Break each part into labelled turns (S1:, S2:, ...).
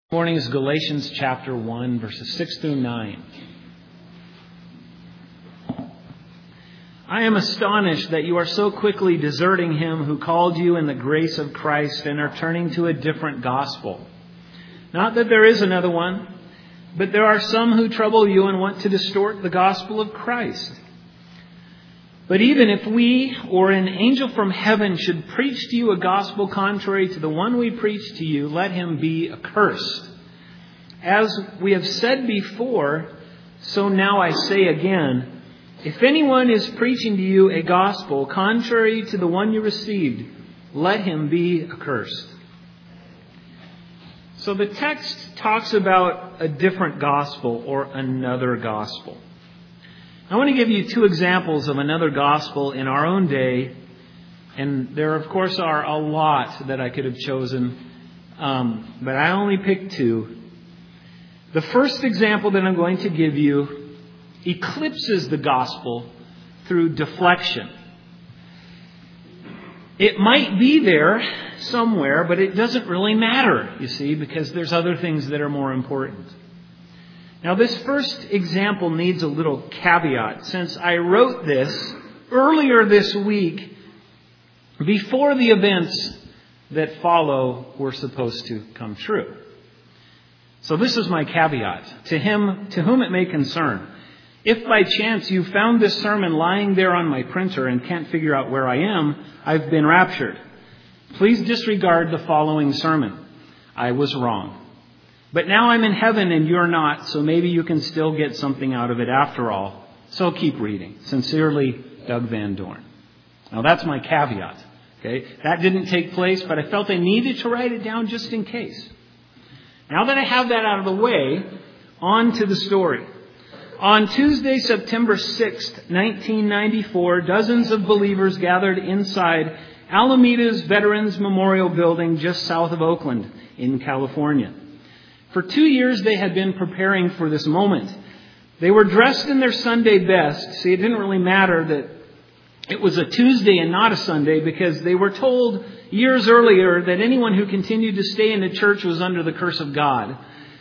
S1: Morning is Galatians chapter 1, verses 6 through 9. I am astonished that you are so quickly deserting him who called you in the grace of Christ and are turning to a different gospel. Not that there is another one, but there are some who trouble you and want to distort the gospel of Christ. But even if we or an angel from heaven should preach to you a gospel contrary to the one we preach to you, let him be accursed. As we have said before, so now I say again, if anyone is preaching to you a gospel contrary to the one you received, let him be accursed. So the text talks about a different gospel or another gospel. I want to give you two examples of another gospel in our own day. And there, of course, are a lot that I could have chosen. But I only picked two. The first example that I'm going to give you eclipses the gospel through deflection. It might be there somewhere, but it doesn't really matter, you see, because there's other things that are more important. Now, this first example needs a little caveat, since I wrote this earlier this week before the events that follow were supposed to come true. So this is my caveat to whom it may concern. If by chance you found this sermon lying there on my printer and can't figure out where I am, I've been raptured. Please disregard the following sermon. I was wrong. But now I'm in heaven and you're not, so maybe you can still get something out of it after all. So keep reading. Sincerely, Doug Van Dorn. Now that's my caveat. Okay, that didn't take place, but I felt I needed to write it down just in case. Now that I have that out of the way, on to the story. On Tuesday, September 6th, 1994, dozens of believers gathered inside Alameda's Veterans Memorial Building just south of Oakland in California. For 2 years, they had been preparing for this moment. They were dressed in their Sunday best. See, it didn't really matter that it was a Tuesday and not a Sunday because they were told years earlier that anyone who continued to stay in the church was under the curse of God.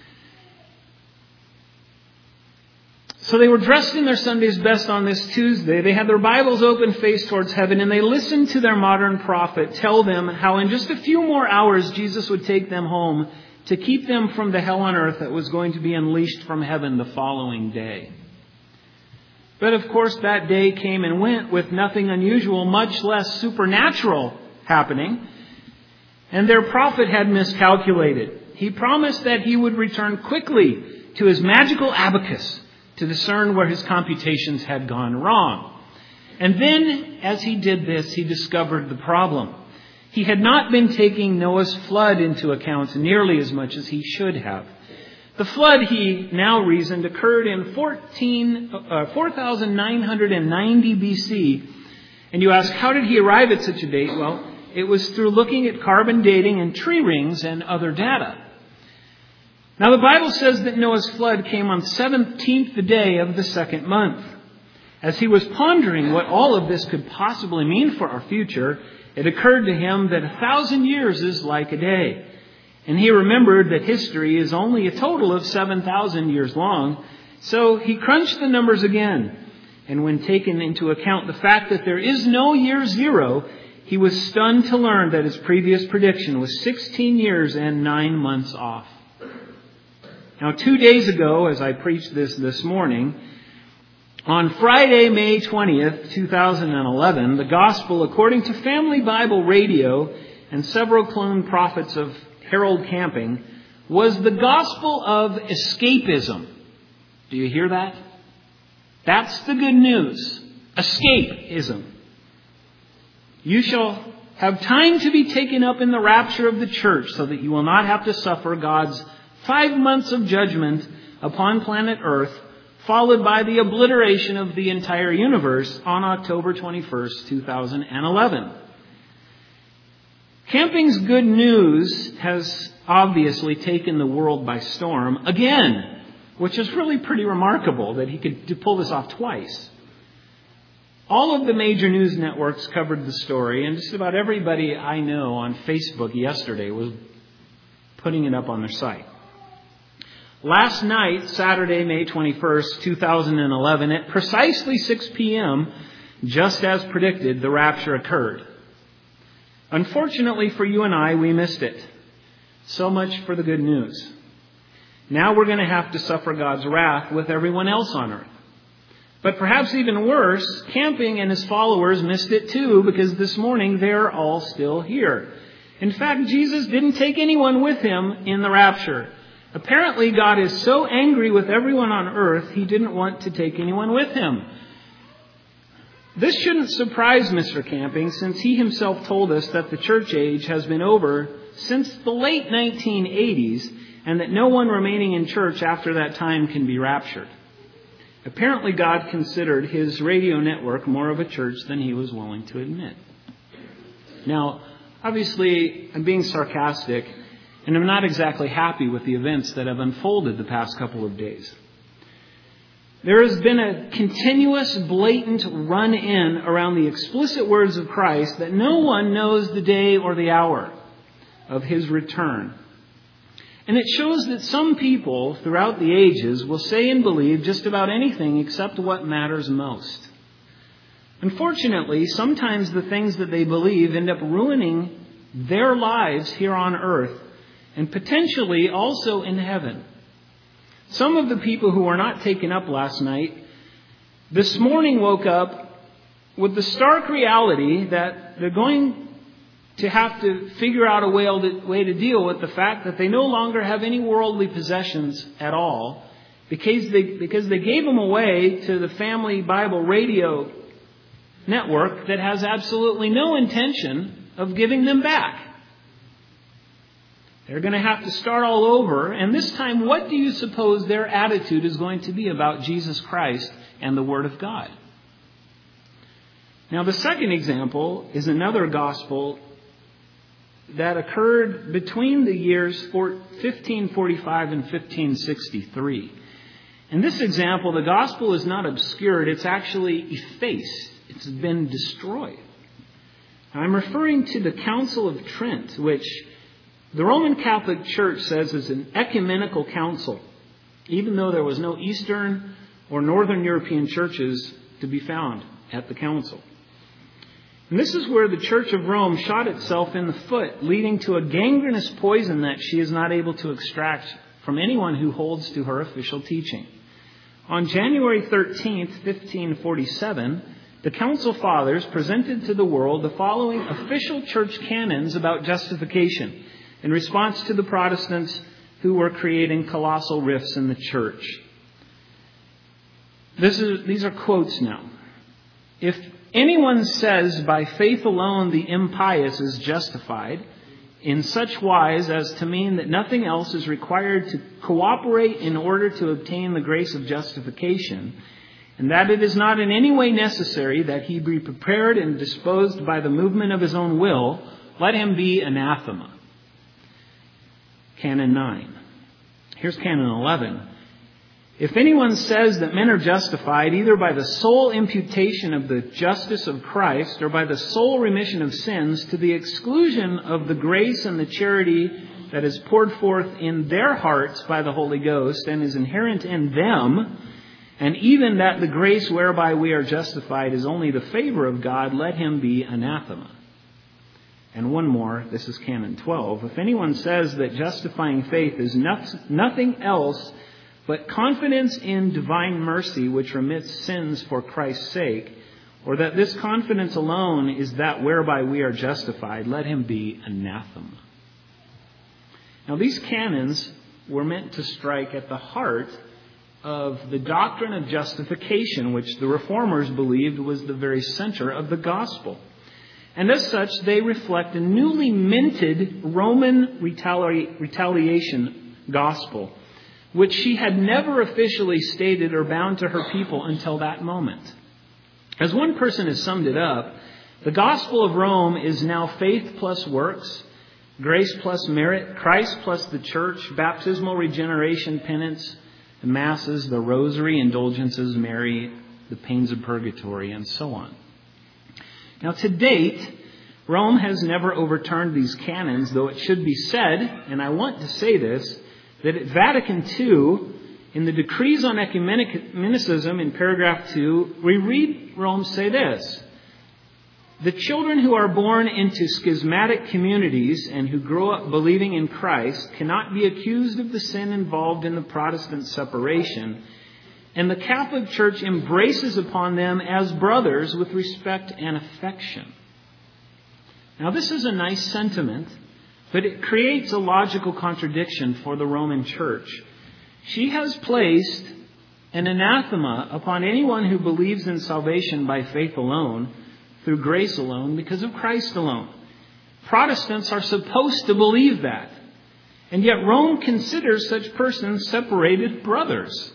S1: So they were dressed in their Sunday's best on this Tuesday. They had their Bibles open faced towards heaven, and they listened to their modern prophet tell them how in just a few more hours Jesus would take them home to keep them from the hell on earth that was going to be unleashed from heaven the following day. But of course that day came and went with nothing unusual, much less supernatural happening. And their prophet had miscalculated. He promised that he would return quickly to his magical abacus to discern where his computations had gone wrong. And then, as he did this, he discovered the problem. He had not been taking Noah's flood into account nearly as much as he should have. The flood, he now reasoned, occurred in 4,990 BC. And you ask, how did he arrive at such a date? Well, it was through looking at carbon dating and tree rings and other data. Now, the Bible says that Noah's flood came on 17th day of the second month. As he was pondering what all of this could possibly mean for our future, it occurred to him that 1,000 years is like a day. And he remembered that history is only a total of 7,000 years long. So he crunched the numbers again. And when taken into account the fact that there is no year zero, he was stunned to learn that his previous prediction was 16 years and 9 months off. Now, 2 days ago, as I preached this morning, on Friday, May 20th, 2011, the gospel, according to Family Bible Radio and several clone prophets of Harold Camping, was the gospel of escapism. Do you hear that? That's the good news. Escapism. You shall have time to be taken up in the rapture of the church so that you will not have to suffer God's 5 months of judgment upon planet Earth, followed by the obliteration of the entire universe on October 21st, 2011. Camping's good news has obviously taken the world by storm again, which is really pretty remarkable that he could pull this off twice. All of the major news networks covered the story, and just about everybody I know on Facebook yesterday was putting it up on their site. Last night, Saturday, May 21st, 2011, at precisely 6 p.m., just as predicted, the rapture occurred. Unfortunately for you and I, we missed it. So much for the good news. Now we're going to have to suffer God's wrath with everyone else on earth. But perhaps even worse, Camping and his followers missed it too, because this morning they're all still here. In fact, Jesus didn't take anyone with him in the rapture. Apparently, God is so angry with everyone on earth, he didn't want to take anyone with him. This shouldn't surprise Mr. Camping, since he himself told us that the church age has been over since the late 1980s, and that no one remaining in church after that time can be raptured. Apparently, God considered his radio network more of a church than he was willing to admit. Now, obviously, I'm being sarcastic, and I'm not exactly happy with the events that have unfolded the past couple of days. There has been a continuous, blatant run-in around the explicit words of Christ that no one knows the day or the hour of his return. And it shows that some people throughout the ages will say and believe just about anything except what matters most. Unfortunately, sometimes the things that they believe end up ruining their lives here on earth and potentially also in heaven. Some of the people who were not taken up last night this morning woke up with the stark reality that they're going to have to figure out a way to deal with the fact that they no longer have any worldly possessions at all because they gave them away to the Family Bible radio network that has absolutely no intention of giving them back. They're going to have to start all over, and this time, what do you suppose their attitude is going to be about Jesus Christ and the Word of God? Now, the second example is another gospel that occurred between the years 1545 and 1563. In this example, the gospel is not obscured, it's actually effaced. It's been destroyed. I'm referring to the Council of Trent, which the Roman Catholic Church says is an ecumenical council, even though there was no Eastern or Northern European churches to be found at the council. And this is where the Church of Rome shot itself in the foot, leading to a gangrenous poison that she is not able to extract from anyone who holds to her official teaching. On January 13th, 1547, the Council Fathers presented to the world the following official church canons about justification in response to the Protestants who were creating colossal rifts in the church. These are quotes now. If anyone says by faith alone the impious is justified, in such wise as to mean that nothing else is required to cooperate in order to obtain the grace of justification, and that it is not in any way necessary that he be prepared and disposed by the movement of his own will, let him be anathema. Canon 9. Here's Canon 11. If anyone says that men are justified either by the sole imputation of the justice of Christ or by the sole remission of sins to the exclusion of the grace and the charity that is poured forth in their hearts by the Holy Ghost and is inherent in them, and even that the grace whereby we are justified is only the favor of God, let him be anathema. And one more, this is Canon 12. If anyone says that justifying faith is nothing else but confidence in divine mercy which remits sins for Christ's sake, or that this confidence alone is that whereby we are justified, let him be anathema. Now, these canons were meant to strike at the heart of the doctrine of justification, which the Reformers believed was the very center of the gospel. And as such, they reflect a newly minted Roman retaliation gospel, which she had never officially stated or bound to her people until that moment. As one person has summed it up, the gospel of Rome is now faith plus works, grace plus merit, Christ plus the church, baptismal regeneration, penance, the masses, the rosary, indulgences, Mary, the pains of purgatory, and so on. Now, to date, Rome has never overturned these canons, though it should be said, and I want to say this, that at Vatican II, in the decrees on ecumenicism in paragraph 2, we read Rome say this: the children who are born into schismatic communities and who grow up believing in Christ cannot be accused of the sin involved in the Protestant separation, and the Catholic Church embraces upon them as brothers with respect and affection. Now, this is a nice sentiment, but it creates a logical contradiction for the Roman Church. She has placed an anathema upon anyone who believes in salvation by faith alone, through grace alone, because of Christ alone. Protestants are supposed to believe that. And yet Rome considers such persons separated brothers.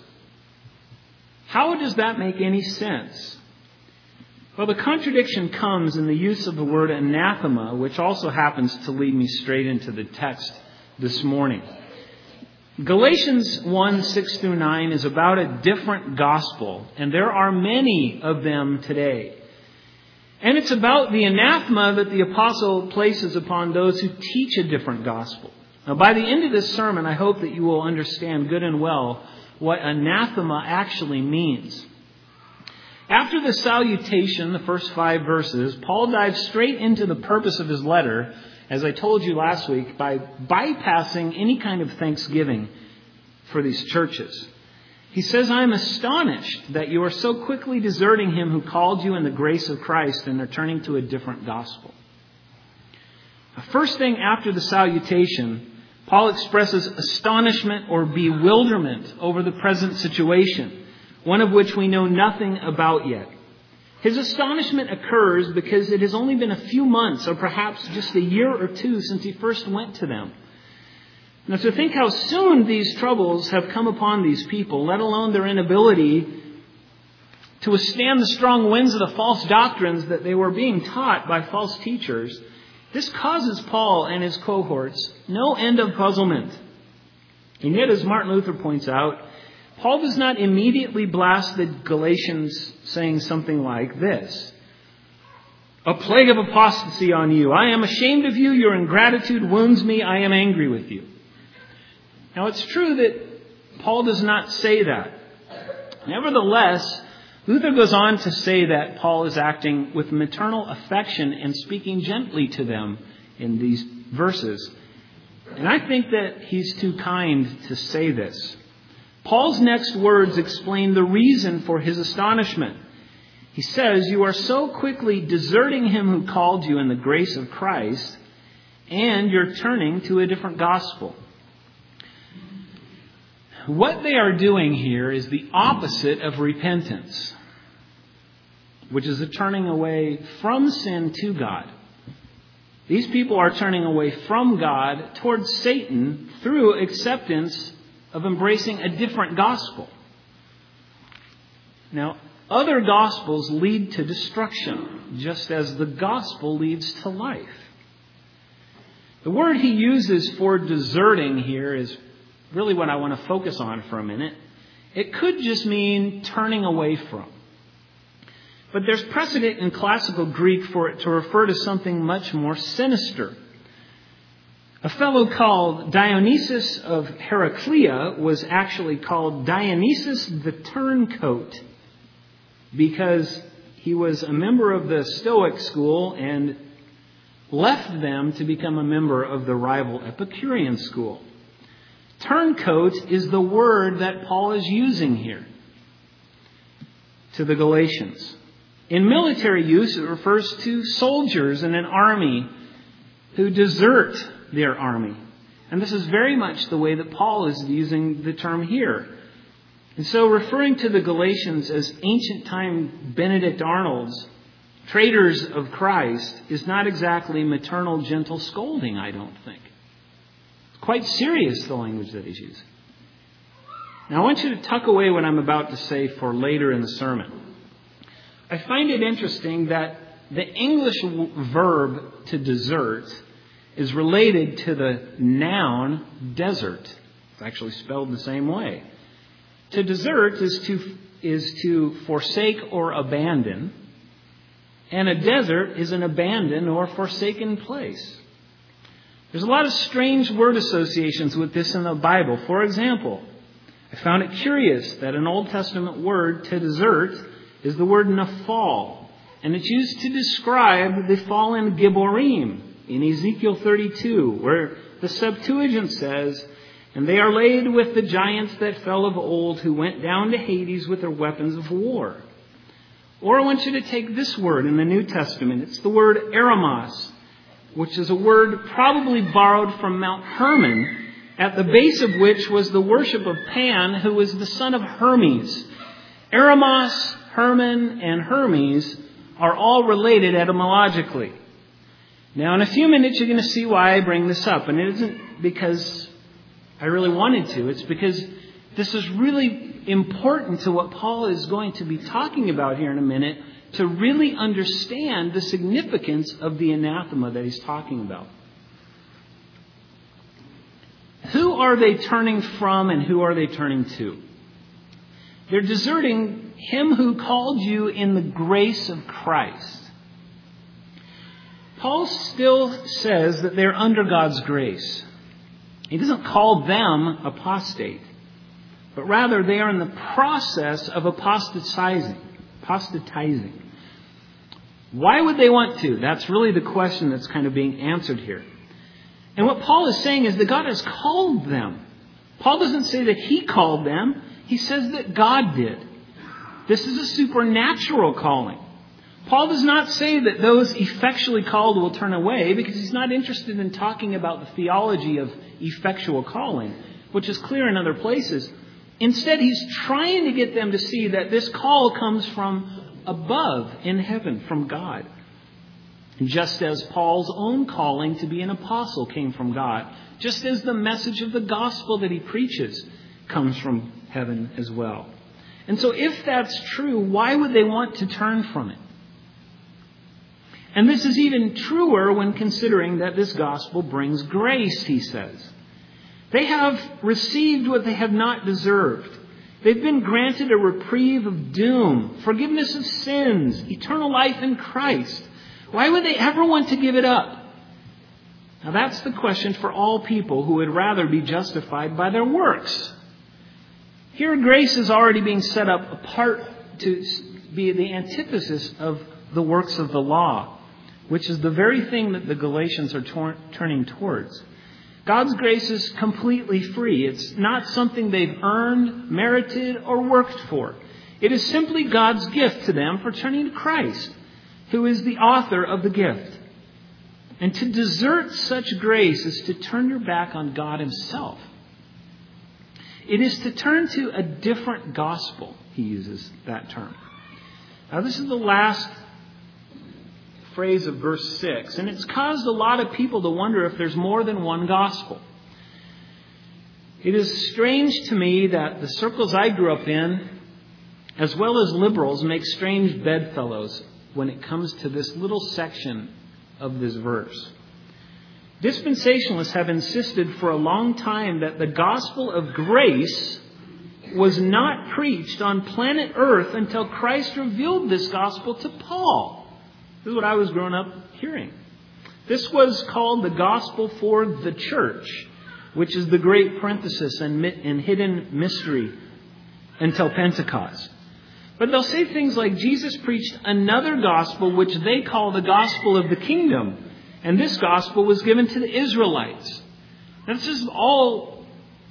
S1: How does that make any sense? Well, the contradiction comes in the use of the word anathema, which also happens to lead me straight into the text this morning. Galatians 1:6-9 is about a different gospel, and there are many of them today. And it's about the anathema that the apostle places upon those who teach a different gospel. Now, by the end of this sermon, I hope that you will understand good and well what anathema actually means. After the salutation, the first 5 verses, Paul dives straight into the purpose of his letter, as I told you last week, by bypassing any kind of thanksgiving for these churches. He says, I am astonished that you are so quickly deserting him who called you in the grace of Christ and are turning to a different gospel. The first thing after the salutation, Paul expresses astonishment or bewilderment over the present situation, one of which we know nothing about yet. His astonishment occurs because it has only been a few months or perhaps just a year or two since he first went to them. Now, to think how soon these troubles have come upon these people, let alone their inability to withstand the strong winds of the false doctrines that they were being taught by false teachers, this causes Paul and his cohorts no end of puzzlement. And yet, as Martin Luther points out, Paul does not immediately blast the Galatians saying something like this: a plague of apostasy on you. I am ashamed of you. Your ingratitude wounds me. I am angry with you. Now, it's true that Paul does not say that. Nevertheless, Luther goes on to say that Paul is acting with maternal affection and speaking gently to them in these verses. And I think that he's too kind to say this. Paul's next words explain the reason for his astonishment. He says, you are so quickly deserting him who called you in the grace of Christ, and you're turning to a different gospel. What they are doing here is the opposite of repentance, which is a turning away from sin to God. These people are turning away from God towards Satan through acceptance of embracing a different gospel. Now, other gospels lead to destruction, just as the gospel leads to life. The word he uses for deserting here is really what I want to focus on for a minute. It could just mean turning away from. But there's precedent in classical Greek for it to refer to something much more sinister. A fellow called Dionysius of Heraclea was actually called Dionysius the Turncoat because he was a member of the Stoic school and left them to become a member of the rival Epicurean school. Turncoat is the word that Paul is using here to the Galatians. In military use, it refers to soldiers in an army who desert their army. And this is very much the way that Paul is using the term here. And so referring to the Galatians as ancient time Benedict Arnolds, traitors of Christ, is not exactly maternal gentle scolding, I don't think. Quite serious, the language that he's using. Now, I want you to tuck away what I'm about to say for later in the sermon. I find it interesting that the English verb to desert is related to the noun desert. It's actually spelled the same way. To desert is to forsake or abandon, and a desert is an abandoned or forsaken place. There's a lot of strange word associations with this in the Bible. For example, I found it curious that an Old Testament word to desert is the word naphal, and it's used to describe the fallen Gibborim in Ezekiel 32, where the Septuagint says, "And they are laid with the giants that fell of old, who went down to Hades with their weapons of war." Or I want you to take this word in the New Testament. It's the word eremos, which is a word probably borrowed from Mount Hermon, at the base of which was the worship of Pan, who was the son of Hermes. Eremos, Hermon, and Hermes are all related etymologically. Now, in a few minutes, you're going to see why I bring this up. And it isn't because I really wanted to. It's because this is really important to what Paul is going to be talking about here in a minute, to really understand the significance of the anathema that he's talking about. Who are they turning from and who are they turning to? They're deserting him who called you in the grace of Christ. Paul still says that they're under God's grace. He doesn't call them apostate, but rather they are in the process of apostatizing. Why would they want to? That's really the question that's kind of being answered here. And what Paul is saying is that God has called them. Paul doesn't say that he called them. He says that God did. This is a supernatural calling. Paul does not say that those effectually called will turn away, because he's not interested in talking about the theology of effectual calling, which is clear in other places. Instead, he's trying to get them to see that this call comes from above in heaven, from God. Just as Paul's own calling to be an apostle came from God. Just as the message of the gospel that he preaches comes from heaven as well. And so if that's true, why would they want to turn from it? And this is even truer when considering that this gospel brings grace, he says. They have received what they have not deserved. They've been granted a reprieve of doom, forgiveness of sins, eternal life in Christ. Why would they ever want to give it up? Now that's the question for all people who would rather be justified by their works. Here grace is already being set up apart to be the antithesis of the works of the law, which is the very thing that the Galatians are turning towards. God's grace is completely free. It's not something they've earned, merited, or worked for. It is simply God's gift to them for turning to Christ, who is the author of the gift. And to desert such grace is to turn your back on God himself. It is to turn to a different gospel. He uses that term. Now this is the last phrase of verse 6, and it's caused a lot of people to wonder if there's more than one gospel. It is strange to me that the circles I grew up in, as well as liberals, make strange bedfellows when it comes to this little section of this verse. Dispensationalists have insisted for a long time that the gospel of grace was not preached on planet Earth until Christ revealed this gospel to Paul. This is what I was growing up hearing. This was called the gospel for the church, which is the great parenthesis and hidden mystery until Pentecost. But they'll say things like Jesus preached another gospel, which they call the gospel of the kingdom. And this gospel was given to the Israelites. Now, this is all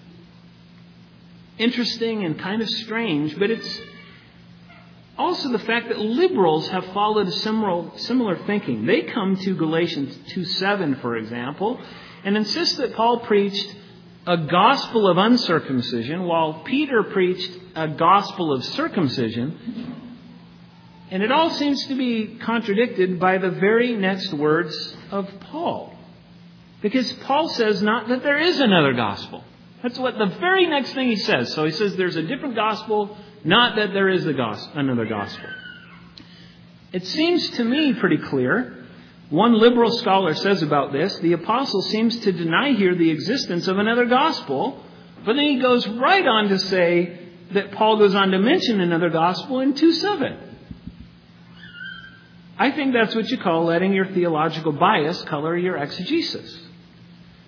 S1: interesting and kind of strange, but it's also the fact that liberals have followed a similar thinking. They come to Galatians 2:7, for example, and insist that Paul preached a gospel of uncircumcision, while Peter preached a gospel of circumcision. And it all seems to be contradicted by the very next words of Paul. Because Paul says not that there is another gospel. That's what the very next thing he says. So he says there's a different gospel, not that there is another gospel. It seems to me pretty clear. One liberal scholar says about this, the apostle seems to deny here the existence of another gospel, but then he goes right on to say that Paul goes on to mention another gospel in 2:7. I think that's what you call letting your theological bias color your exegesis.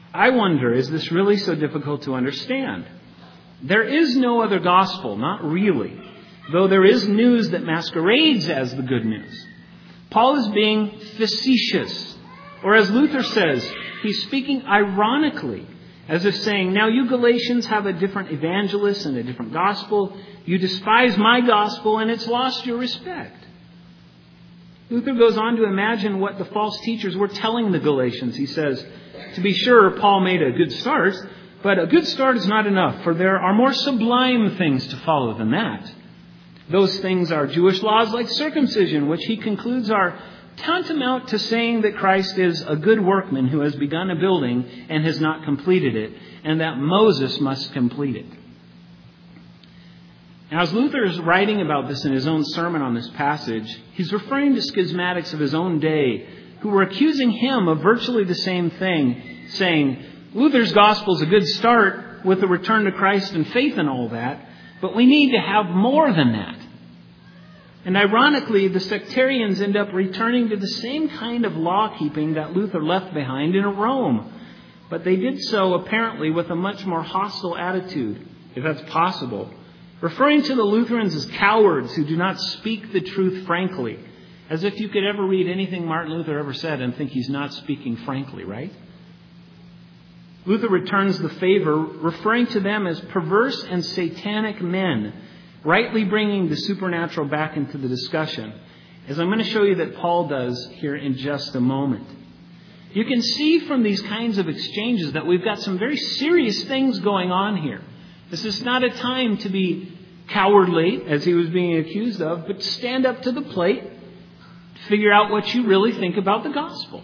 S1: I wonder, is this really so difficult to understand? There is no other gospel, not really, though there is news that masquerades as the good news. Paul is being facetious, or as Luther says, he's speaking ironically, as if saying, now you Galatians have a different evangelist and a different gospel. You despise my gospel and it's lost your respect. Luther goes on to imagine what the false teachers were telling the Galatians. He says, to be sure, Paul made a good start, but a good start is not enough, for there are more sublime things to follow than that. Those things are Jewish laws like circumcision, which he concludes are tantamount to saying that Christ is a good workman who has begun a building and has not completed it, and that Moses must complete it. Now, as Luther is writing about this in his own sermon on this passage, he's referring to schismatics of his own day who were accusing him of virtually the same thing, saying, Luther's gospel is a good start with the return to Christ and faith and all that, but we need to have more than that. And ironically, the sectarians end up returning to the same kind of law-keeping that Luther left behind in Rome. But they did so apparently with a much more hostile attitude, if that's possible, referring to the Lutherans as cowards who do not speak the truth frankly, as if you could ever read anything Martin Luther ever said and think he's not speaking frankly, right? Luther returns the favor, referring to them as perverse and satanic men, rightly bringing the supernatural back into the discussion, as I'm going to show you that Paul does here in just a moment. You can see from these kinds of exchanges that we've got some very serious things going on here. This is not a time to be cowardly, as he was being accused of, but stand up to the plate, figure out what you really think about the gospel.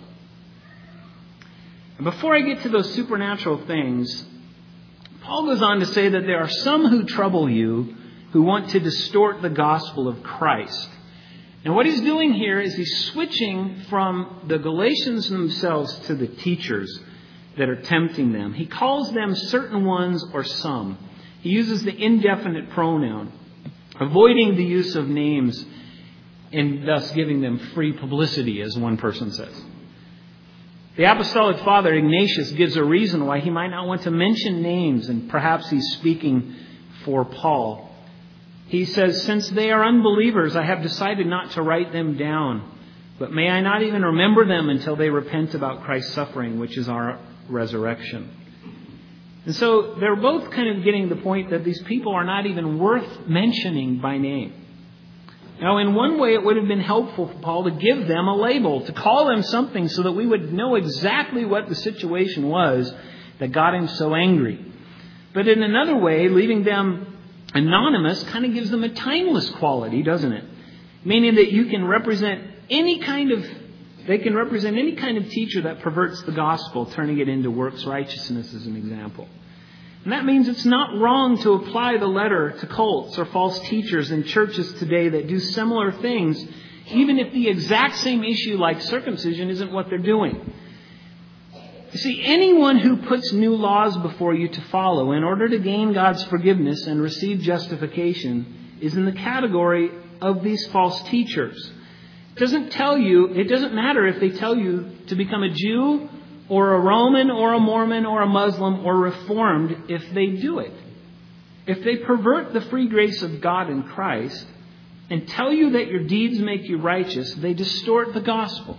S1: And before I get to those supernatural things, Paul goes on to say that there are some who trouble you who want to distort the gospel of Christ. And what he's doing here is he's switching from the Galatians themselves to the teachers that are tempting them. He calls them certain ones or some. He uses the indefinite pronoun, avoiding the use of names and thus giving them free publicity, as one person says. The Apostolic Father, Ignatius, gives a reason why he might not want to mention names, and perhaps he's speaking for Paul. He says, since they are unbelievers, I have decided not to write them down, but may I not even remember them until they repent about Christ's suffering, which is our resurrection. And so they're both kind of getting the point that these people are not even worth mentioning by name. Now, in one way, it would have been helpful for Paul to give them a label, to call them something so that we would know exactly what the situation was that got him so angry. But in another way, leaving them anonymous kind of gives them a timeless quality, doesn't it? Meaning that you can represent any kind of teacher that perverts the gospel, turning it into works righteousness as an example. And that means it's not wrong to apply the letter to cults or false teachers in churches today that do similar things, even if the exact same issue like circumcision isn't what they're doing. You see, anyone who puts new laws before you to follow in order to gain God's forgiveness and receive justification is in the category of these false teachers. It doesn't matter if they tell you to become a Jew or a Roman or a Mormon or a Muslim or Reformed if they do it. If they pervert the free grace of God in Christ and tell you that your deeds make you righteous, they distort the gospel.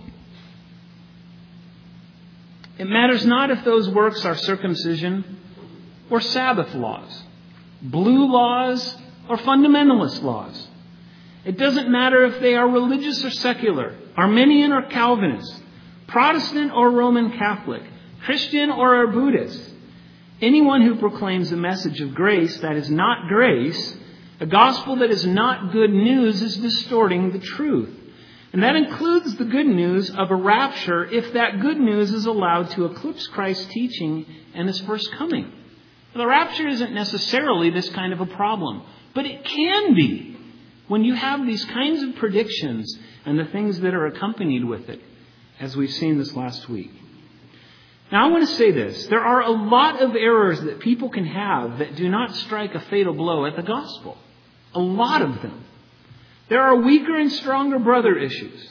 S1: It matters not if those works are circumcision or Sabbath laws, blue laws or fundamentalist laws. It doesn't matter if they are religious or secular, Arminian or Calvinist, Protestant or Roman Catholic, Christian or Buddhist. Anyone who proclaims a message of grace that is not grace, a gospel that is not good news, is distorting the truth. And that includes the good news of a rapture if that good news is allowed to eclipse Christ's teaching and His first coming. The rapture isn't necessarily this kind of a problem, but it can be when you have these kinds of predictions and the things that are accompanied with it, as we've seen this last week. Now, I want to say this. There are a lot of errors that people can have that do not strike a fatal blow at the gospel. A lot of them. There are weaker and stronger brother issues.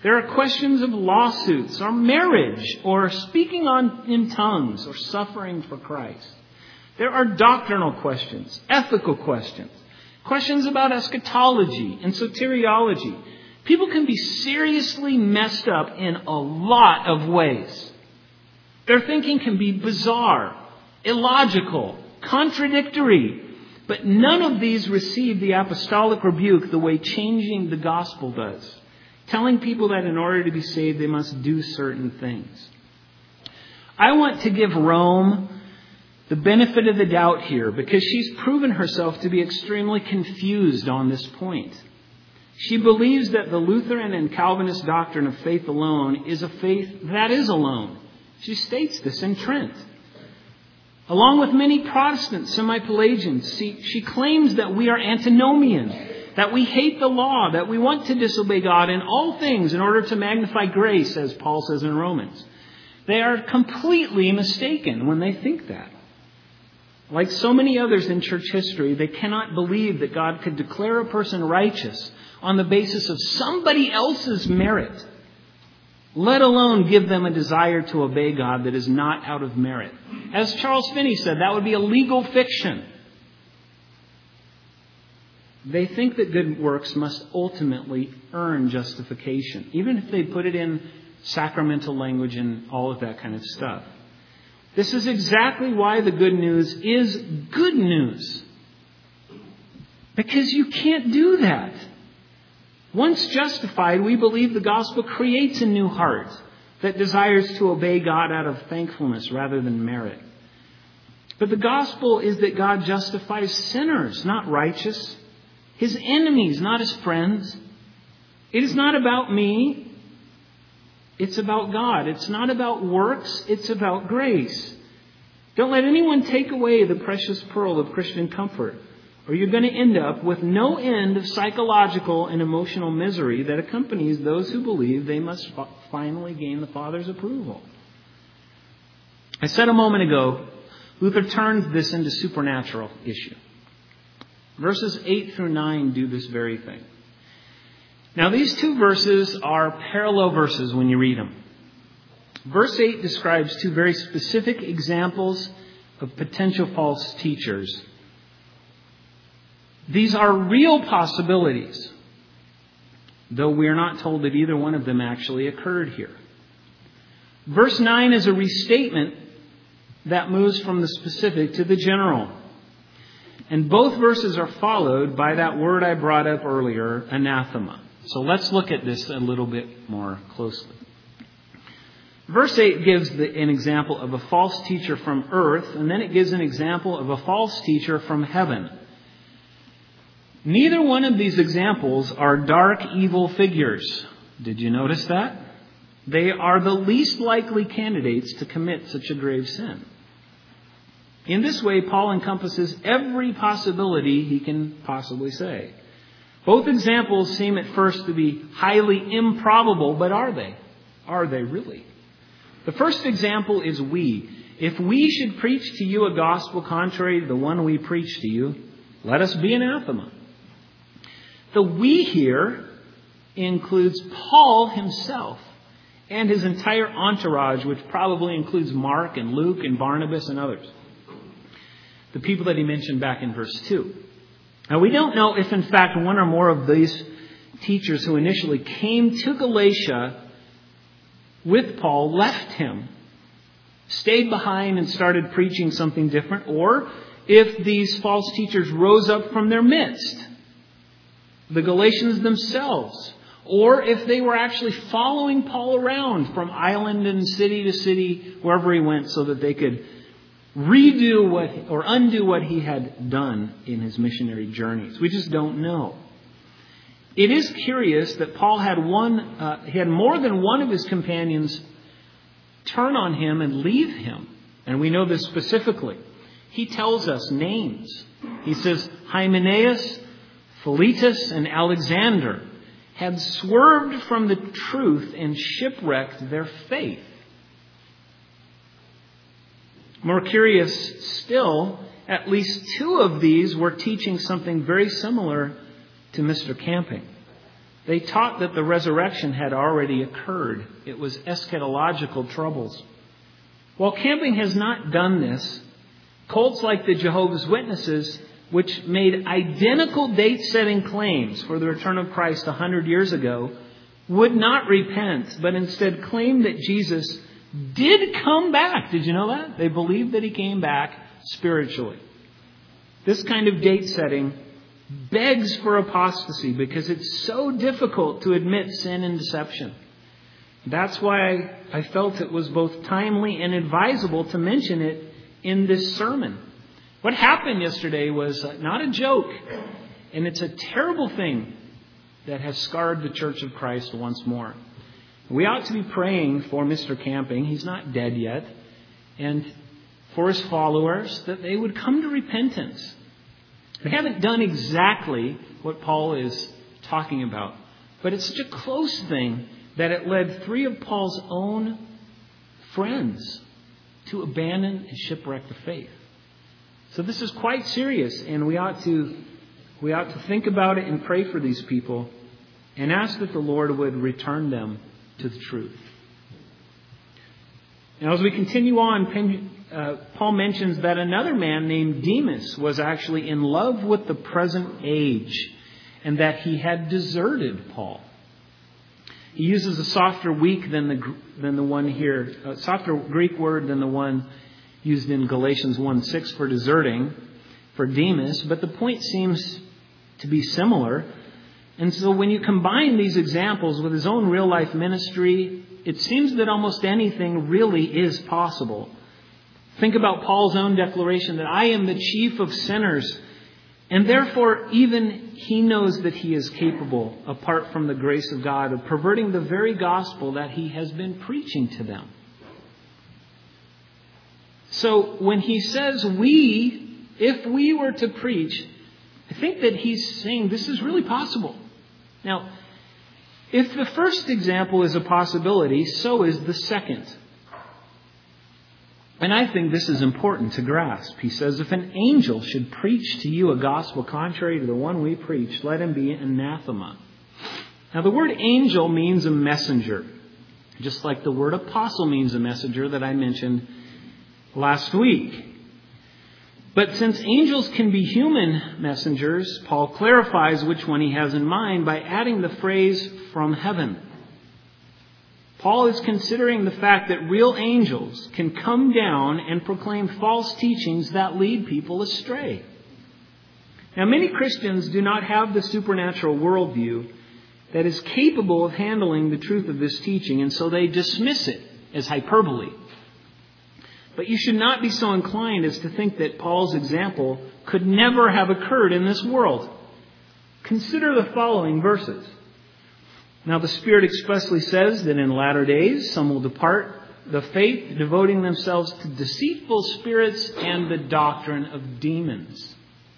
S1: There are questions of lawsuits or marriage or speaking in tongues or suffering for Christ. There are doctrinal questions, ethical questions, questions about eschatology and soteriology. People can be seriously messed up in a lot of ways. Their thinking can be bizarre, illogical, contradictory. But none of these receive the apostolic rebuke the way changing the gospel does. Telling people that in order to be saved, they must do certain things. I want to give Rome the benefit of the doubt here because she's proven herself to be extremely confused on this point. She believes that the Lutheran and Calvinist doctrine of faith alone is a faith that is alone. She states this in Trent. Along with many Protestant semi-Pelagians, she claims that we are antinomian, that we hate the law, that we want to disobey God in all things in order to magnify grace, as Paul says in Romans. They are completely mistaken when they think that. Like so many others in church history, they cannot believe that God could declare a person righteous on the basis of somebody else's merit, let alone give them a desire to obey God that is not out of merit. As Charles Finney said, that would be a legal fiction. They think that good works must ultimately earn justification, even if they put it in sacramental language and all of that kind of stuff. This is exactly why the good news is good news. Because you can't do that. Once justified, we believe the gospel creates a new heart that desires to obey God out of thankfulness rather than merit. But the gospel is that God justifies sinners, not righteous. His enemies, not his friends. It is not about me. It's about God. It's not about works. It's about grace. Don't let anyone take away the precious pearl of Christian comfort, or you're going to end up with no end of psychological and emotional misery that accompanies those who believe they must finally gain the Father's approval. I said a moment ago, Luther turned this into supernatural issue. Verses 8 through 9 do this very thing. Now, these two verses are parallel verses when you read them. Verse 8 describes two very specific examples of potential false teachers. These are real possibilities, though we are not told that either one of them actually occurred here. Verse 9 is a restatement that moves from the specific to the general. And both verses are followed by that word I brought up earlier, anathema. So let's look at this a little bit more closely. Verse 8 gives an example of a false teacher from earth, and then it gives an example of a false teacher from heaven. Neither one of these examples are dark, evil figures. Did you notice that? They are the least likely candidates to commit such a grave sin. In this way, Paul encompasses every possibility he can possibly say. Both examples seem at first to be highly improbable, but are they? Are they really? The first example is we. If we should preach to you a gospel contrary to the one we preach to you, let us be anathema. The we here includes Paul himself and his entire entourage, which probably includes Mark and Luke and Barnabas and others. The people that he mentioned back in verse 2. Now, we don't know if, in fact, one or more of these teachers who initially came to Galatia with Paul left him, stayed behind and started preaching something different, or if these false teachers rose up from their midst, the Galatians themselves, or if they were actually following Paul around from island and city to city, wherever he went, so that they could undo what he had done in his missionary journeys. We just don't know. It is curious that Paul had more than one of his companions turn on him and leave him. And we know this specifically. He tells us names. He says Hymenaeus, Philetus, and Alexander had swerved from the truth and shipwrecked their faith. More curious still, at least two of these were teaching something very similar to Mr. Camping. They taught that the resurrection had already occurred. It was eschatological troubles. While camping has not done this, cults like the Jehovah's Witnesses, which made identical date-setting claims for the return of Christ 100 years ago, would not repent, but instead claimed that Jesus did come back. Did you know that? They believed that he came back spiritually. This kind of date-setting begs for apostasy because it's so difficult to admit sin and deception. That's why I felt it was both timely and advisable to mention it in this sermon. What happened yesterday was not a joke, and it's a terrible thing that has scarred the Church of Christ once more. We ought to be praying for Mr. Camping. He's not dead yet. And for his followers, that they would come to repentance. They haven't done exactly what Paul is talking about, but it's such a close thing that it led 3 of Paul's own friends to abandon and shipwreck the faith. So this is quite serious, and we ought to think about it and pray for these people and ask that the Lord would return them to the truth. Now, as we continue on, Paul mentions that another man named Demas was actually in love with the present age and that he had deserted Paul. He uses a softer Greek than the one here, a softer Greek word than the one used in Galatians 1:6 for deserting, for Demas, but the point seems to be similar. And so when you combine these examples with his own real-life ministry, it seems that almost anything really is possible. Think about Paul's own declaration that I am the chief of sinners, and therefore even he knows that he is capable, apart from the grace of God, of perverting the very gospel that he has been preaching to them. So when he says if we were to preach, I think that he's saying this is really possible. Now, if the first example is a possibility, so is the second. And I think this is important to grasp. He says, if an angel should preach to you a gospel contrary to the one we preach, let him be anathema. Now, the word angel means a messenger, just like the word apostle means a messenger that I mentioned last week. But since angels can be human messengers, Paul clarifies which one he has in mind by adding the phrase from heaven. Paul is considering the fact that real angels can come down and proclaim false teachings that lead people astray. Now, many Christians do not have the supernatural worldview that is capable of handling the truth of this teaching, and so they dismiss it as hyperbole. But you should not be so inclined as to think that Paul's example could never have occurred in this world. Consider the following verses. Now, the Spirit expressly says that in latter days some will depart the faith, devoting themselves to deceitful spirits and the doctrine of demons.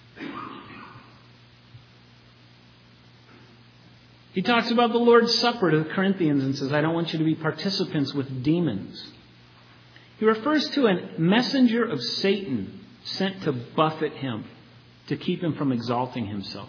S1: He talks about the Lord's Supper to the Corinthians and says, I don't want you to be participants with demons. He refers to a messenger of Satan sent to buffet him, to keep him from exalting himself.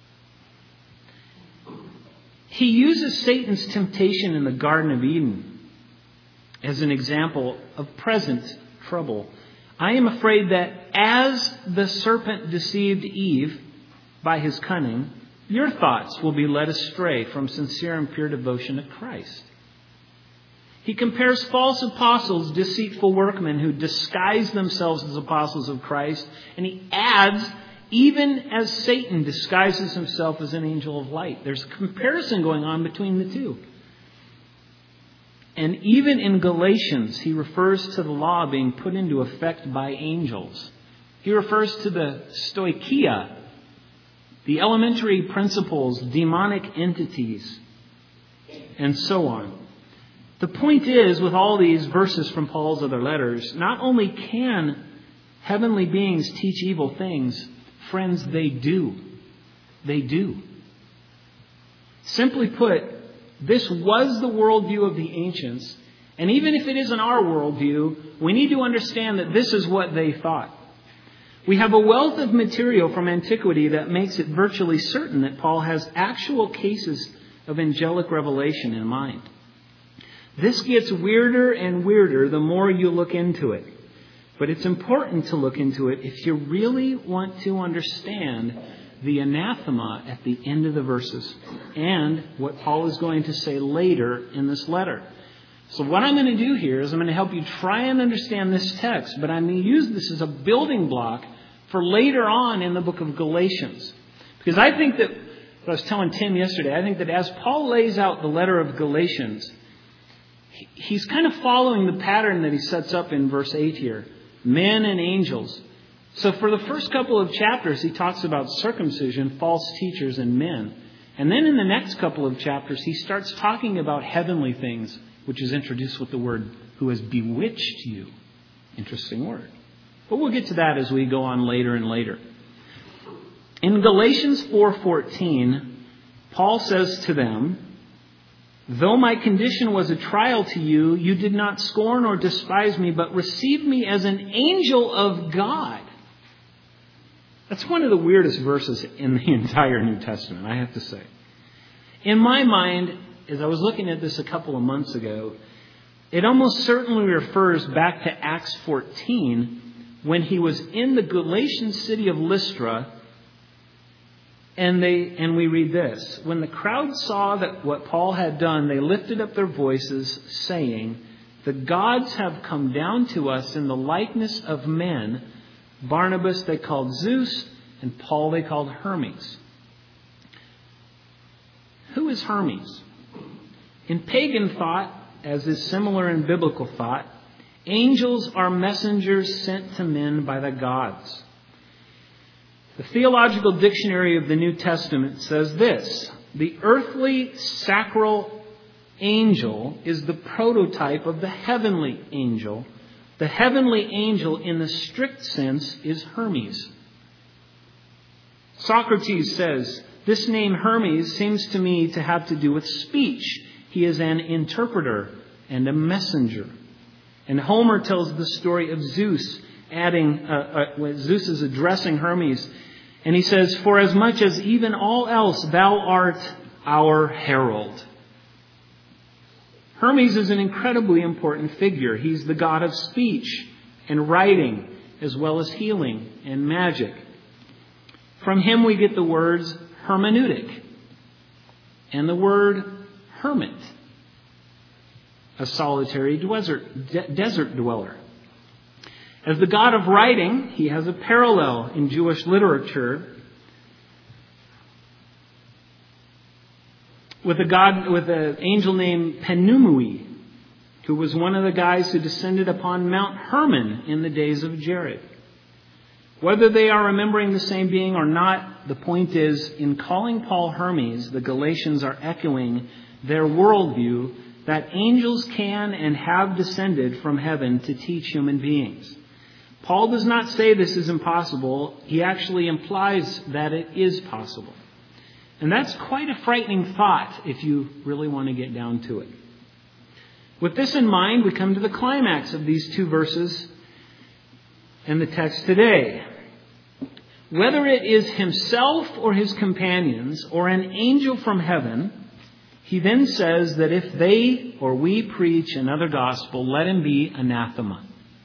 S1: He uses Satan's temptation in the Garden of Eden as an example of present trouble. I am afraid that as the serpent deceived Eve by his cunning, your thoughts will be led astray from sincere and pure devotion to Christ. He compares false apostles, deceitful workmen who disguise themselves as apostles of Christ, and he adds, even as Satan disguises himself as an angel of light. There's a comparison going on between the two. And even in Galatians, he refers to the law being put into effect by angels. He refers to the stoicheia, the elementary principles, demonic entities, and so on. The point is, with all these verses from Paul's other letters, not only can heavenly beings teach evil things, friends, they do. They do. Simply put, this was the worldview of the ancients, and even if it isn't our worldview, we need to understand that this is what they thought. We have a wealth of material from antiquity that makes it virtually certain that Paul has actual cases of angelic revelation in mind. This gets weirder and weirder the more you look into it. But it's important to look into it if you really want to understand the anathema at the end of the verses and what Paul is going to say later in this letter. So what I'm going to do here is I'm going to help you try and understand this text, but I'm going to use this as a building block for later on in the book of Galatians. Because I think that, I was telling Tim yesterday, I think that as Paul lays out the letter of Galatians, he's kind of following the pattern that he sets up in verse 8 here. Men and angels. So for the first couple of chapters, he talks about circumcision, false teachers, and men. And then in the next couple of chapters, he starts talking about heavenly things, which is introduced with the word, who has bewitched you. Interesting word. But we'll get to that as we go on later and later. In Galatians 4:14, Paul says to them, though my condition was a trial to you, you did not scorn or despise me, but received me as an angel of God. That's one of the weirdest verses in the entire New Testament, I have to say. In my mind, as I was looking at this a couple of months ago, it almost certainly refers back to Acts 14, when he was in the Galatian city of Lystra. And we read this. When the crowd saw that what Paul had done, they lifted up their voices, saying, the gods have come down to us in the likeness of men. Barnabas they called Zeus, and Paul they called Hermes. Who is Hermes? In pagan thought, as is similar in biblical thought, angels are messengers sent to men by the gods. The Theological Dictionary of the New Testament says this: the earthly sacral angel is the prototype of the heavenly angel. The heavenly angel, in the strict sense, is Hermes. Socrates says, this name Hermes seems to me to have to do with speech. He is an interpreter and a messenger. And Homer tells the story of Zeus, adding, when Zeus is addressing Hermes, and he says, for as much as even all else, thou art our herald. Hermes is an incredibly important figure. He's the god of speech and writing, as well as healing and magic. From him we get the words hermeneutic and the word hermit, a solitary desert dweller. As the god of writing, he has a parallel in Jewish literature with an angel named Penumui, who was one of the guys who descended upon Mount Hermon in the days of Jared. Whether they are remembering the same being or not, the point is, in calling Paul Hermes, the Galatians are echoing their worldview that angels can and have descended from heaven to teach human beings. Paul does not say this is impossible. He actually implies that it is possible. And that's quite a frightening thought if you really want to get down to it. With this in mind, we come to the climax of these two verses in the text today. Whether it is himself or his companions or an angel from heaven, he then says that if they or we preach another gospel, let him be anathema.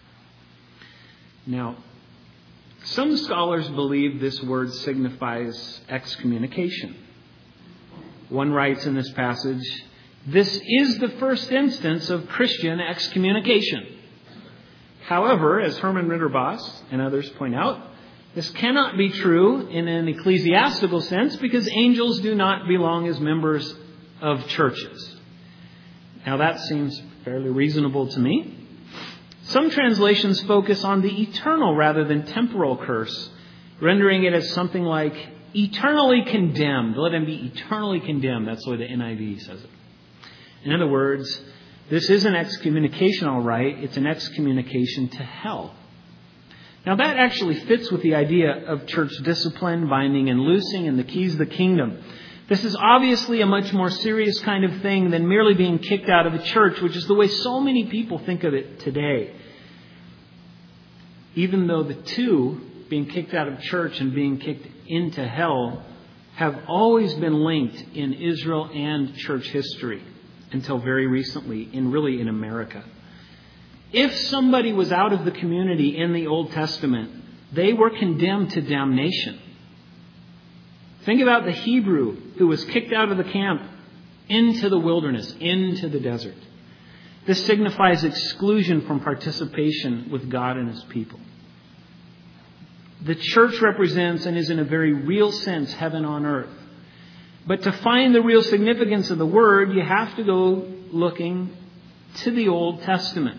S1: Now, some scholars believe this word signifies excommunication. One writes in this passage, this is the first instance of Christian excommunication. However, as Herman Ritterboss and others point out, this cannot be true in an ecclesiastical sense because angels do not belong as members of churches. Now that seems fairly reasonable to me. Some translations focus on the eternal rather than temporal curse, rendering it as something like eternally condemned. Let him be eternally condemned. That's the way the NIV says it. In other words, this is an excommunication, all right. It's an excommunication to hell. Now that actually fits with the idea of church discipline, binding and loosing, and the keys of the kingdom. This is obviously a much more serious kind of thing than merely being kicked out of a church, which is the way so many people think of it today. Even though the two, being kicked out of church and being kicked into hell, have always been linked in Israel and church history until very recently, in America. If somebody was out of the community in the Old Testament, they were condemned to damnation. Think about the Hebrew who was kicked out of the camp into the wilderness, into the desert. This signifies exclusion from participation with God and His people. The church represents and is in a very real sense heaven on earth. But to find the real significance of the word, you have to go looking to the Old Testament.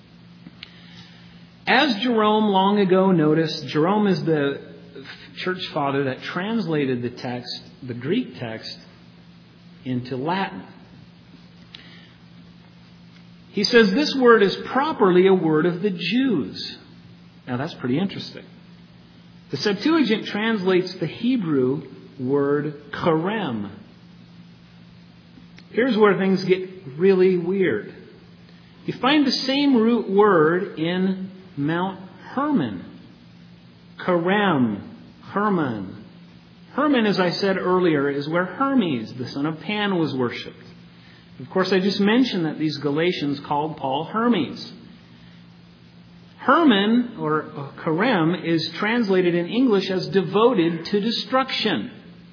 S1: As Jerome long ago noticed, Jerome is the church father that translated the text, the Greek text, into Latin. He says this word is properly a word of the Jews. Now that's pretty interesting. The Septuagint translates the Hebrew word karem. Here's where things get really weird. You find the same root word in Mount Hermon. Karem, Hermon. Hermon, as I said earlier, is where Hermes, the son of Pan, was worshipped. Of course, I just mentioned that these Galatians called Paul Hermes. Hermon, or Karem, is translated in English as devoted to destruction.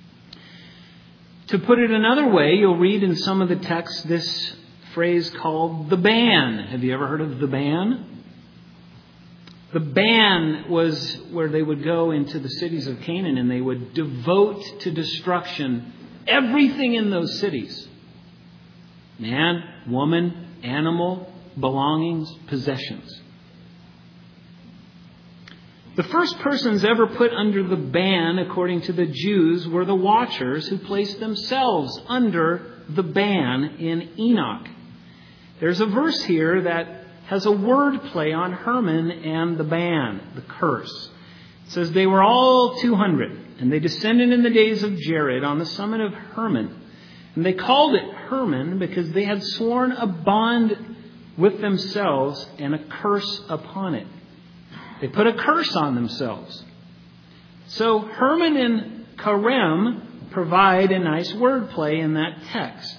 S1: To put it another way, you'll read in some of the texts this phrase called the ban. Have you ever heard of the ban? The ban was where they would go into the cities of Canaan and they would devote to destruction everything in those cities. Man, woman, animal, belongings, possessions. The first persons ever put under the ban, according to the Jews, were the watchers who placed themselves under the ban in Enoch. There's a verse here that has a word play on Hermon and the ban, the curse. It says they were all 200, and they descended in the days of Jared on the summit of Hermon. And they called it Hermon because they had sworn a bond with themselves and a curse upon it. They put a curse on themselves. So Hermon and Karem provide a nice wordplay in that text.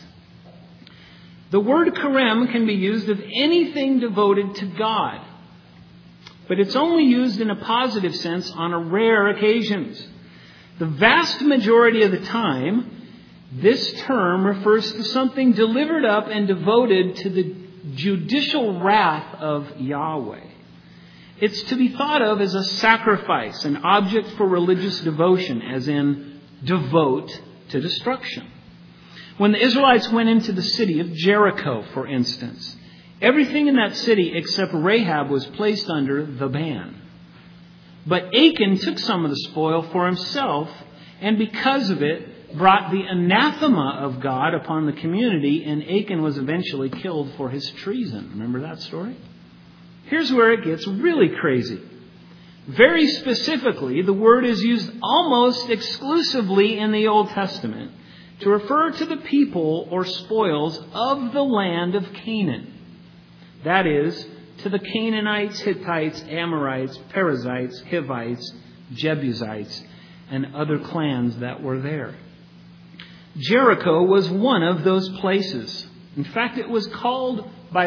S1: The word Karem can be used of anything devoted to God. But it's only used in a positive sense on rare occasions. The vast majority of the time, this term refers to something delivered up and devoted to the judicial wrath of Yahweh. It's to be thought of as a sacrifice, an object for religious devotion, as in devote to destruction. When the Israelites went into the city of Jericho, for instance, everything in that city except Rahab was placed under the ban. But Achan took some of the spoil for himself, and because of it, brought the anathema of God upon the community, and Achan was eventually killed for his treason. Remember that story? Here's where it gets really crazy. Very specifically, the word is used almost exclusively in the Old Testament to refer to the people or spoils of the land of Canaan. That is, to the Canaanites, Hittites, Amorites, Perizzites, Hivites, Jebusites, and other clans that were there. Jericho was one of those places. In fact, it was called by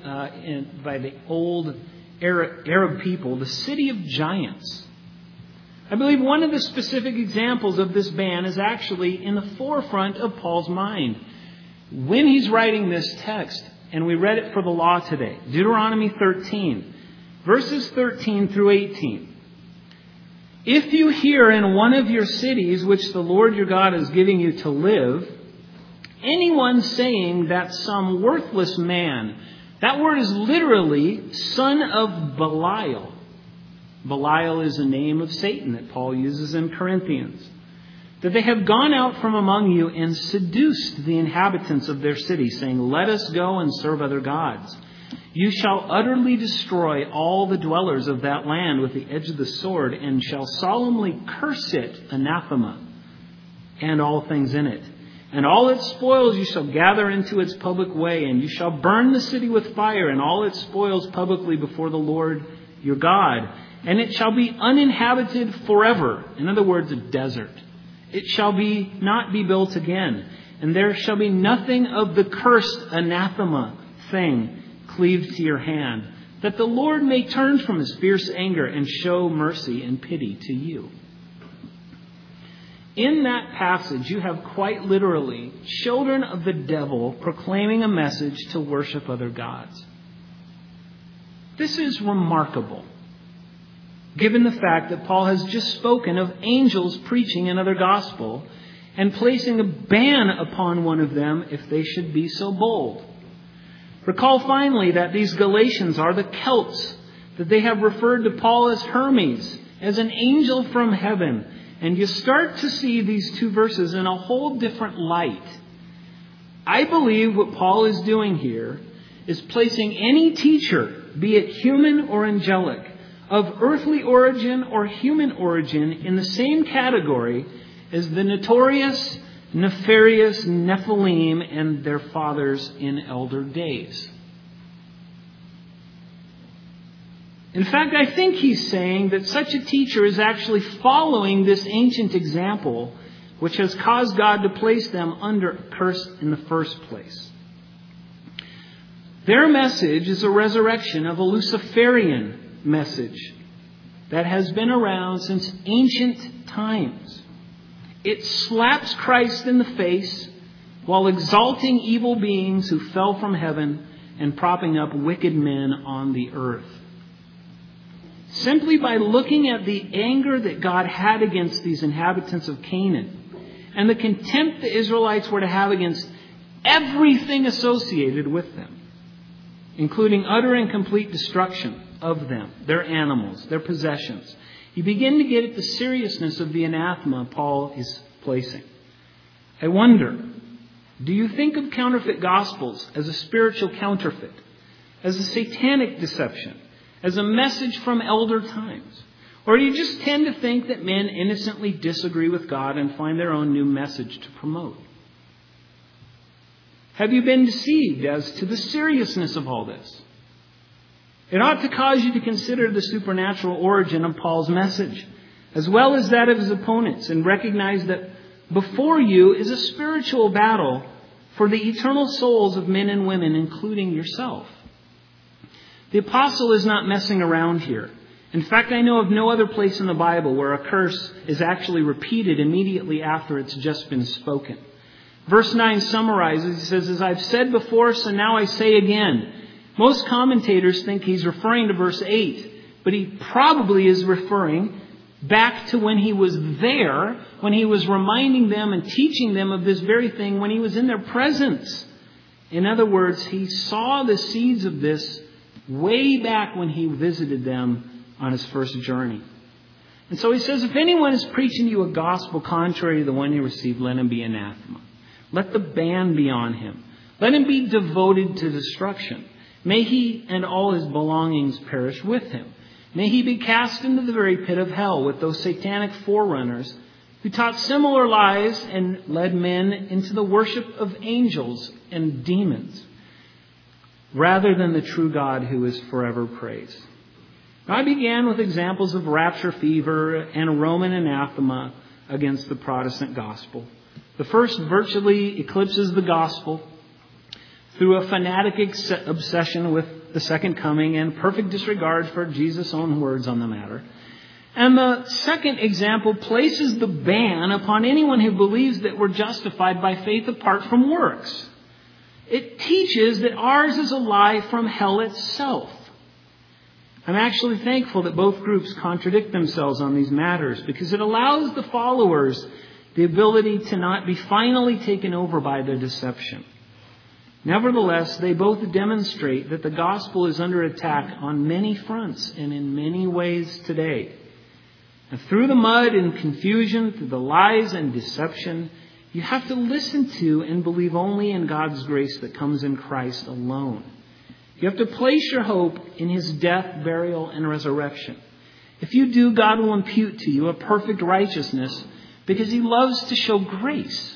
S1: the old Arab people the city of giants. I believe one of the specific examples of this ban is actually in the forefront of Paul's mind when he's writing this text, and we read it for the law today. Deuteronomy 13, verses 13 through 18. If you hear in one of your cities which the Lord your God is giving you to live, anyone saying that some worthless man, that word is literally son of Belial. Belial is a name of Satan that Paul uses in Corinthians. That they have gone out from among you and seduced the inhabitants of their city, saying, let us go and serve other gods. You shall utterly destroy all the dwellers of that land with the edge of the sword, and shall solemnly curse it, anathema, and all things in it. And all its spoils you shall gather into its public way, and you shall burn the city with fire, and all its spoils publicly before the Lord your God. And it shall be uninhabited forever. In other words, a desert. it shall not be built again, and there shall be nothing of the cursed anathema thing cleaved to your hand, that the Lord may turn from his fierce anger and show mercy and pity to you. In that passage, you have quite literally children of the devil proclaiming a message to worship other gods. This is remarkable, given the fact that Paul has just spoken of angels preaching another gospel and placing a ban upon one of them if they should be so bold. Recall finally that these Galatians are the Celts, that they have referred to Paul as Hermes, as an angel from heaven. And you start to see these two verses in a whole different light. I believe what Paul is doing here is placing any teacher, be it human or angelic, of earthly origin or human origin, in the same category as the notorious, nefarious Nephilim and their fathers in elder days. In fact, I think he's saying that such a teacher is actually following this ancient example, which has caused God to place them under a curse in the first place. Their message is a resurrection of a Luciferian message that has been around since ancient times. It slaps Christ in the face while exalting evil beings who fell from heaven and propping up wicked men on the earth. Simply by looking at the anger that God had against these inhabitants of Canaan and the contempt the Israelites were to have against everything associated with them, including utter and complete destruction of them, their animals, their possessions, you begin to get at the seriousness of the anathema Paul is placing. I wonder, do you think of counterfeit gospels as a spiritual counterfeit, as a satanic deception, as a message from elder times? Or do you just tend to think that men innocently disagree with God and find their own new message to promote? Have you been deceived as to the seriousness of all this? It ought to cause you to consider the supernatural origin of Paul's message, as well as that of his opponents, and recognize that before you is a spiritual battle for the eternal souls of men and women, including yourself. The apostle is not messing around here. In fact, I know of no other place in the Bible where a curse is actually repeated immediately after it's just been spoken. Verse 9 summarizes, he says, "As I've said before, so now I say again." Most commentators think he's referring to verse 8, but he probably is referring back to when he was there, when he was reminding them and teaching them of this very thing when he was in their presence. In other words, he saw the seeds of this way back when he visited them on his first journey. And so he says, if anyone is preaching to you a gospel contrary to the one you received, let him be anathema. Let the ban be on him. Let him be devoted to destruction. May he and all his belongings perish with him. May he be cast into the very pit of hell with those satanic forerunners who taught similar lies and led men into the worship of angels and demons, rather than the true God who is forever praised. I began with examples of rapture fever and Roman anathema against the Protestant gospel. The first virtually eclipses the gospel through a fanatic obsession with the second coming and perfect disregard for Jesus' own words on the matter. And the second example places the ban upon anyone who believes that we're justified by faith apart from works. It teaches that ours is a lie from hell itself. I'm actually thankful that both groups contradict themselves on these matters, because it allows the followers the ability to not be finally taken over by their deception. Nevertheless, they both demonstrate that the gospel is under attack on many fronts and in many ways today. And through the mud and confusion, through the lies and deception, you have to listen to and believe only in God's grace that comes in Christ alone. You have to place your hope in his death, burial, and resurrection. If you do, God will impute to you a perfect righteousness because he loves to show grace.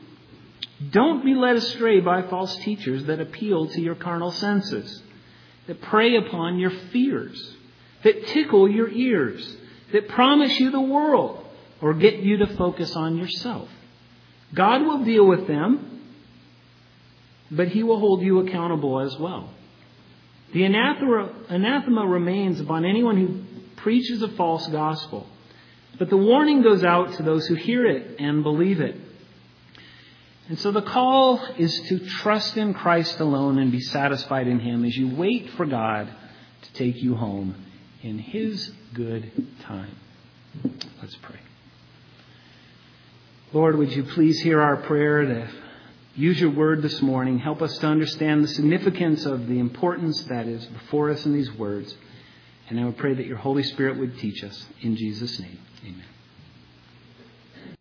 S1: Don't be led astray by false teachers that appeal to your carnal senses, that prey upon your fears, that tickle your ears, that promise you the world, or get you to focus on yourself. God will deal with them, but He will hold you accountable as well. The anathema remains upon anyone who preaches a false gospel. But the warning goes out to those who hear it and believe it. And so the call is to trust in Christ alone and be satisfied in Him as you wait for God to take you home in His good time. Let's pray. Lord, would you please hear our prayer to use your word this morning. Help us to understand the significance of the importance that is before us in these words. And I would pray that your Holy Spirit would teach us. In Jesus' name, amen.